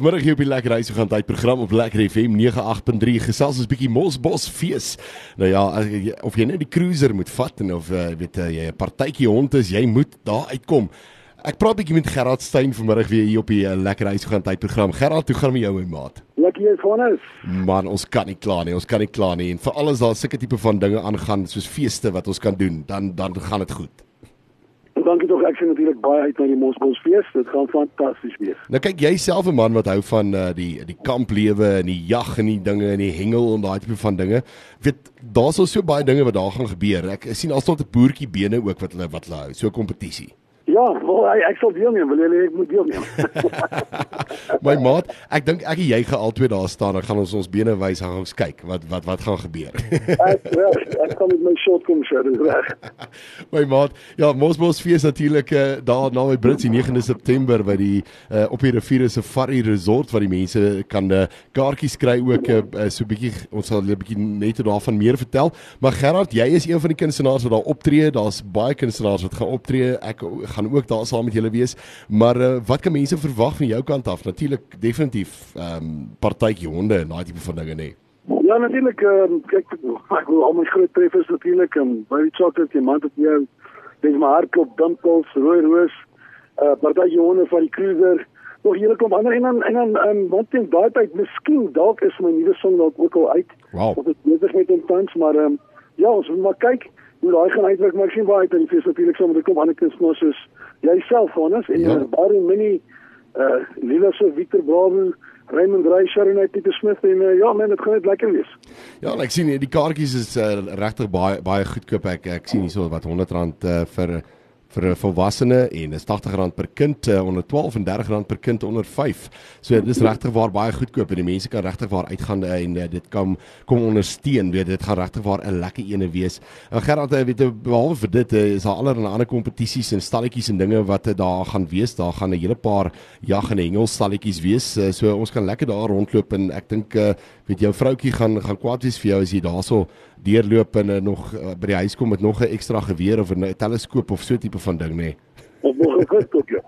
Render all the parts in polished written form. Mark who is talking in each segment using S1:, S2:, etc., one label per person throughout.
S1: Vanmiddag hier op die Lekker Huis gaan tydprogram op Lekker FM 98.3 gesels ons 'n bietjie Mosbos fees. Nou ja, of jy net die cruiser moet vat en of jy 'n partytjie hond is, jy moet daar uitkom. Ek praat 'n bietjie met Gerard Steyn vanmiddag weer hier op die Lekker Huis gaan tydprogram. Gerard, hoe gaan met jou, my maat?
S2: Lekker jy van ons.
S1: Man, ons kan nie klaar nie, En veral as daar sulke tipe van dinge aangaan soos feeste wat ons kan doen, dan gaan dit goed.
S2: Dankie tog, ek sien natuurlik baie uit na die Mosbosfees. Dit gaan fantasties wees.
S1: Nou kyk, jy self 'n man wat hou van die kamplewe en die jag en die dinge en die hengel en daai tipe van dinge. Weet, daar's al so baie dinge wat daar gaan gebeur. Ek sien al tot 'n boertjie bene ook wat hulle hou, so 'n kompetisie.
S2: Ja, wel, ek sal deelneem, wil jy ek moet deelneem.
S1: My maat, ek dink ek en jy gaan albei daar staan, dan gaan ons bene wys, gaan ons kyk wat gaan gebeur.
S2: Ek kan met my shot kom sê, dis reg.
S1: My maat, ja, Mosbosfees natuurlik daar na by Brits die 9de September by die op die rivier Safari Resort waar die mense kan kaartjies kry ook so 'n bietjie, ons sal 'n bietjie net daarvan meer vertel. Maar Gerard, jy is een van die kunstenaars wat daar optree. Daar's baie kunstenaars wat gaan optree. Ek gaan ook daar saam met julle wees. Maar wat kan mense verwag van jou kant af? Natuurlik definitief partytjie honde en daai tipe van dinge, nee.
S2: Ja, natuurlik, kyk, ek wil al my groot treffers natuurlik, by die chocolate, diamant op jou, dis my hardklop, dimpels, rooi roos, partytjie honde van die cruiser, nog hele kom ander, en dan want teen daai tyd, miskien, dalk is my nuwe song dalk ook al uit,
S1: Wow.
S2: of het bezig met in tans, maar ja, ons moet maar kyk, hoe daai gaan uitwerk, maar ek sien baie uit aan die fees natuurlik, saam met 'n klomp ander kunstenaars soos jyself, Hannes, en Barry Minnie, Lila so, Victor Bravo, Raymond Ray, Sharon Peter Smith, en ja man, dit gaan net lekker wees.
S1: Ja, ek sien die kaartjies is regtig baie goedkoop. Ek sien hierso wat R100 vir 'n volwassene en is R80 per kind onder 12 en R30 per kind onder 5. So dis regtig waar baie goedkoop en die mense kan regtig waar uitgaan en dit kom ondersteun, weet dit gaan regtig waar 'n lekker ene wees. En Gerard, weet behalwe vir dit is daar allerlei ander kompetisies en stalletjies en dinge wat daar gaan wees. Daar gaan 'n hele paar jag en hengelstalletjies wees. So ons kan lekker daar rondloop en ek dink weet jou vroutjie gaan kwaad wees vir jou as jy daarso deurloop en nog by die huis kom met nog 'n ekstra geweer of 'n teleskoop of so tipe van ding, nee.
S2: Of nog 'n kustok, ja.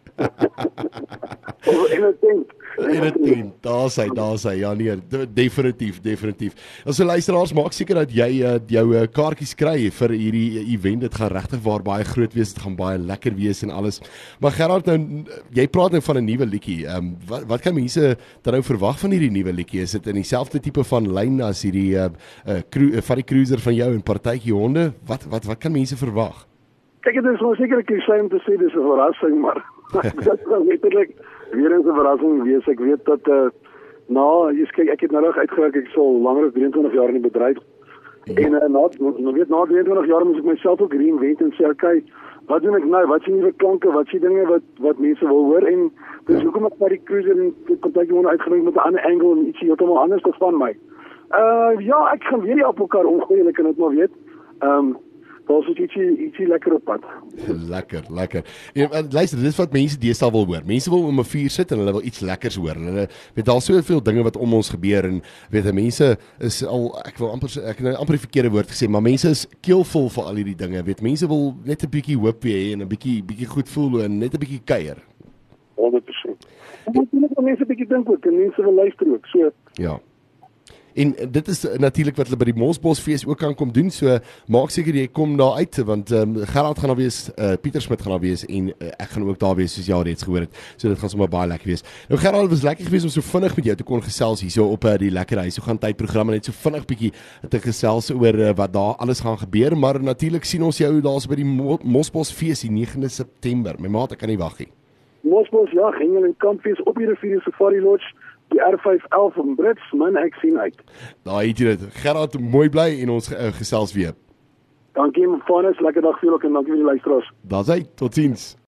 S2: Of in 'n tent.
S1: In 'n tent, daar sy, ja nee, definitief. As jy luisteraars, maak seker dat jy jou kaartjies kry vir hierdie event. Dit gaan regtig waar baie groot wees, dit gaan baie lekker wees en alles. Maar Gerard, nou, jy praat nou van 'n nuwe liedjie. Wat kan mense dan nou verwag van hierdie nuwe liedjie? Is dit in dieselfde tipe van lyn as hierdie van die cruiser van jou en partytjie honde? Wat kan mense verwag?
S2: Kijk, het is wel zeker een cliché om te zeggen, dit is een verrassing, maar dat kan letterlijk weer eens een verrassing wees. Ik weet dat, kijk, ik heb nou rug uitgewerkt, ik is al langer dan 23 jaar in het bedrijf. Ja. En na 23 jaar moet ik mezelf ook reinventen en zeggen, oké, wat doe ik nou? Wat zijn nieuwe klanken? Wat zijn dingen wat mensen willen horen? En dus hoekom ik naar die cruiser en de contact gewoon uitgewerkt met een andere angle en iets helemaal anders van mij. Ja, ik ga weer die op elkaar omgooien, ik kan het maar weten. Daar is ietsie lekker op pad.
S1: Lekker. En luister, dis wat mense deesdae wil hoor. Mense wil om 'n vuur sit en hulle wil iets lekkers hoor. Hulle weet daar soveel dinge wat om ons gebeur en weet mense is al ek amper die verkeerde woord gesê, maar mense is keelvol vir al hierdie dinge. Weet mense wil net 'n bietjie hoop hê en 'n bietjie goed voel en net 'n bietjie kuier.
S2: 100%. En natuurlik wil mense 'n bietjie dink ook en mense wil luister ook. So
S1: ja. En dit is natuurlik wat hulle by die Mosbosfees ook kan kom doen, so maak seker jy kom daar uit, want Gerard gaan daar wees, Pieter Smit gaan daar wees, en ek gaan ook daar wees, soos jy al reeds gehoor het, so dit gaan sommer baie lekker wees. Nou Gerard, het was lekker gewees om so vinnig met jou te kon gesels hier so op die Lekker Huis, so gaan tydprogramme net so vinnig bietjie te gesels oor wat daar alles gaan gebeur, maar natuurlik sien ons jou daar by die Mosbosfees die 9de September, my maat, ek kan nie wag nie.
S2: Mosbos, ja, hengel en kampfees op die rivier Safari Lodge, die R511 in Brits, man, ek sien uit.
S1: Daar het jy dit. Gerard, mooi bly en ons gesels weer.
S2: Dankie, Manus, lekker dag vir julle en dankie vir die luisteraars.
S1: Daar's hy, totiens.